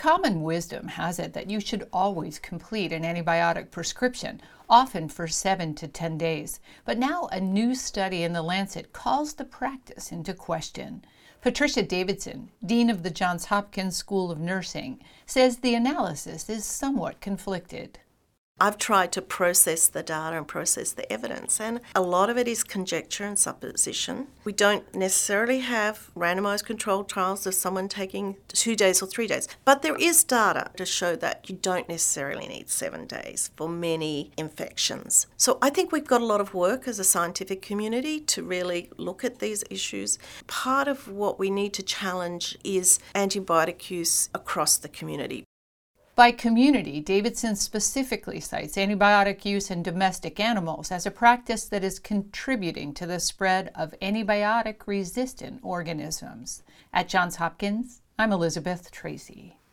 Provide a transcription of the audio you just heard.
Common wisdom has it that you should always complete an antibiotic prescription, often for 7 to 10 days. But now a new study in The Lancet calls the practice into question. Patricia Davidson, Dean of the Johns Hopkins School of Nursing, says the analysis is somewhat conflicted. I've tried to process the data and process the evidence, and a lot of it is conjecture and supposition. We don't necessarily have randomized controlled trials of someone taking 2 days or 3 days, but there is data to show that you don't necessarily need 7 days for many infections. So I think we've got a lot of work as a scientific community to really look at these issues. Part of what we need to challenge is antibiotic use across the community. By community, Davidson specifically cites antibiotic use in domestic animals as a practice that is contributing to the spread of antibiotic-resistant organisms. At Johns Hopkins, I'm Elizabeth Tracy.